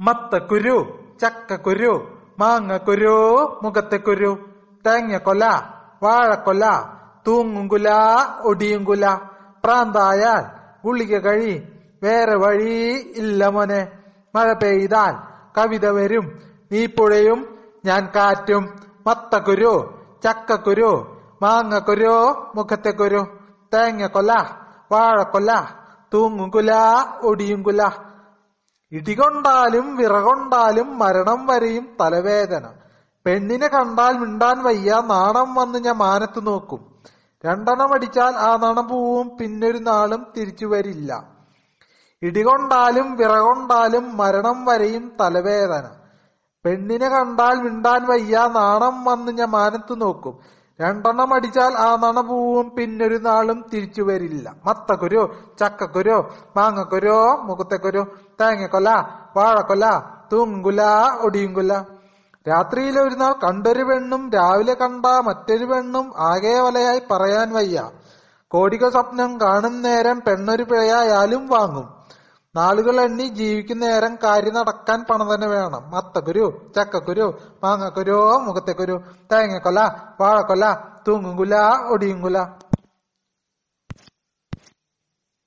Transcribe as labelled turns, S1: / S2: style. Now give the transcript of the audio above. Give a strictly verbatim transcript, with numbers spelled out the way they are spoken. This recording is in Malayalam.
S1: മത്തക്കുരു, ചക്കക്കുരു, മാങ്ങക്കുരു, മുഖത്തെക്കുരു, തേങ്ങക്കൊല, വാഴക്കൊല, തൂങ്ങുംകുല, ഒടിയുംകുല. പ്രാന്തായാൽ ഗുളിക കഴി, വേറെ വഴി ഇല്ല മോനെ. മഴ പെയ്താൽ കവിത വരും, നീ പുഴയും ഞാൻ കാറ്റും. മത്തക്കുരു, ചക്കക്കുരു, മാങ്ങക്കുരു, മുഖത്തെക്കുരു, തേങ്ങക്കൊല, വാഴക്കൊല, തൂങ്ങുംകുല, ഒടിയുംകുല. ഇടികൊണ്ടാലും വിറകൊണ്ടാലും മരണം വരെയും തലവേദന. പെണ്ണിനെ കണ്ടാൽ മിണ്ടാൻ വയ്യ, നാണം വന്ന് ഞാൻ മാനത്ത് നോക്കും. രണ്ടെണ്ണം അടിച്ചാൽ ആ നാണം പോവും, പിന്നൊരു നാളും തിരിച്ചു വരില്ല. ഇടികൊണ്ടാലും വിറകൊണ്ടാലും മരണം വരെയും തലവേദന. പെണ്ണിനെ കണ്ടാൽ മിണ്ടാൻ വയ്യ, നാണം വന്ന് ഞാൻ മാനത്ത് നോക്കും. രണ്ടെണ്ണം അടിച്ചാൽ ആ നണ പോവും, പിന്നൊരു നാളും തിരിച്ചു വരില്ല. മത്തക്കുരു, ചക്കക്കുരു, മാങ്ങക്കുരു, മുഖത്തെക്കുരു, തേങ്ങക്കൊല, വാഴക്കൊല, തൂങ്കുല, ഒടിയുംകുല. രാത്രിയിൽ ഒരു നാൾ കണ്ടൊരു പെണ്ണും രാവിലെ കണ്ട മറ്റൊരു പെണ്ണും ആകെ വലയായി പറയാൻ വയ്യ. കോടിക സ്വപ്നം കാണും നേരം പെണ്ണൊരു പിഴയായാലും വാങ്ങും. നാളുകൾ എണ്ണി ജീവിക്കുന്ന നേരം കാര്യം നടക്കാൻ പണം തന്നെ വേണം. മത്തക്കുരു, ചക്കക്കുരു, മാങ്ങക്കുരു, മുഖത്തെക്കുരു, തേങ്ങക്കൊല, വാഴക്കൊല, തൂങ്ങുംകുല, ഒടിയുംകുല.